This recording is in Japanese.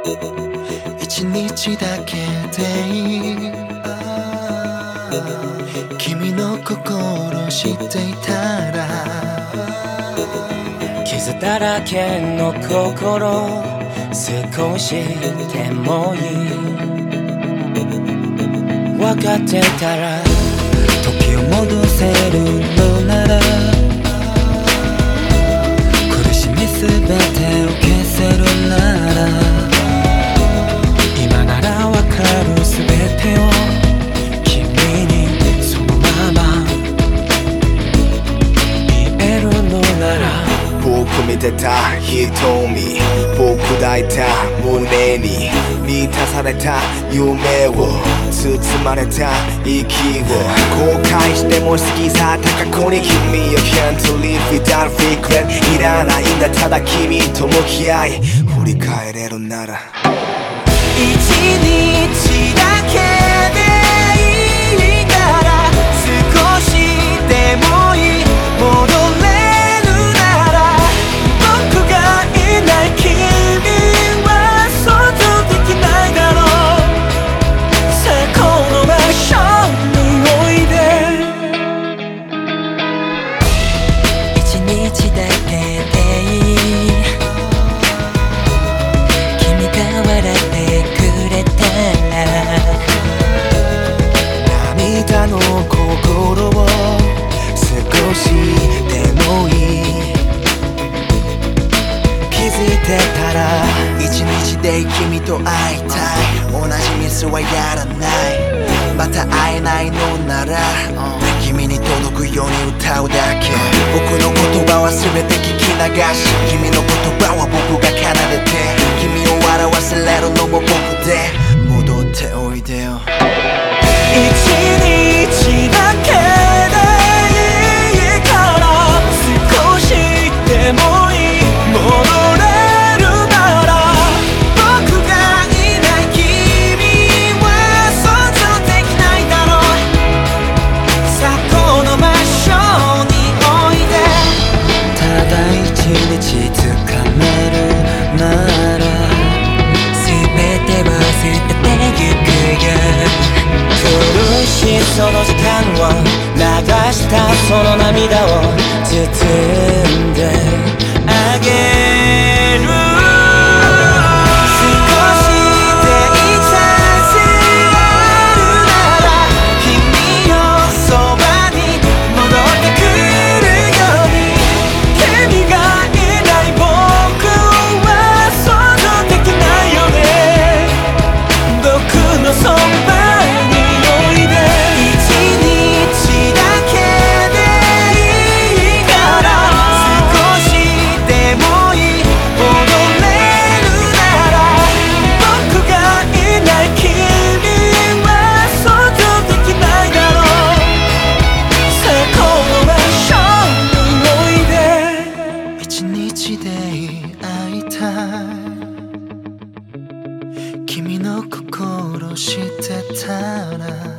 一日だけでいい君の心知っていたら傷だらけの心少しでもいい分かってたら時を戻せるのなら苦しみすべてを消せるなら今なら分かるすべてを君にそのまま言えるのなら僕見てた瞳僕抱いた胸に満たされた夢を包まれた息を後悔しても好きさ高子に君を Can't live without regret いらないんだただ君と向き合い振り返れるなら一日だけでいいから少しでもいい戻れるなら僕がいない君は想像できないだろうさあこの場所においで一日だけでいい君が笑ってくれたら涙の心を少しでもいい気づいてたら一日で君と会いたい同じミスはやらないまた会えないのなら君に届くように歌うだけ僕の言葉は全て聞き流し君の言葉は僕が奏でて君を笑わせれるのも僕で戻っておいでよ一日だけでいいから少しでもいい戻れるなら僕がいない君は想像できないだろうさあこの場所においでただ一日つかめるなら全て忘れてゆくよ苦しいその時間を流したその涙を包んであげる少しでいいチャンスあるなら君をそばに戻ってくるように君がいない僕は想像できないよね僕のそばにおいで一日だけでいいから少しでもいい戻れるなら僕がいない君は想像できないだろうさあこの場所においで一日で会いたい君の心知ってたら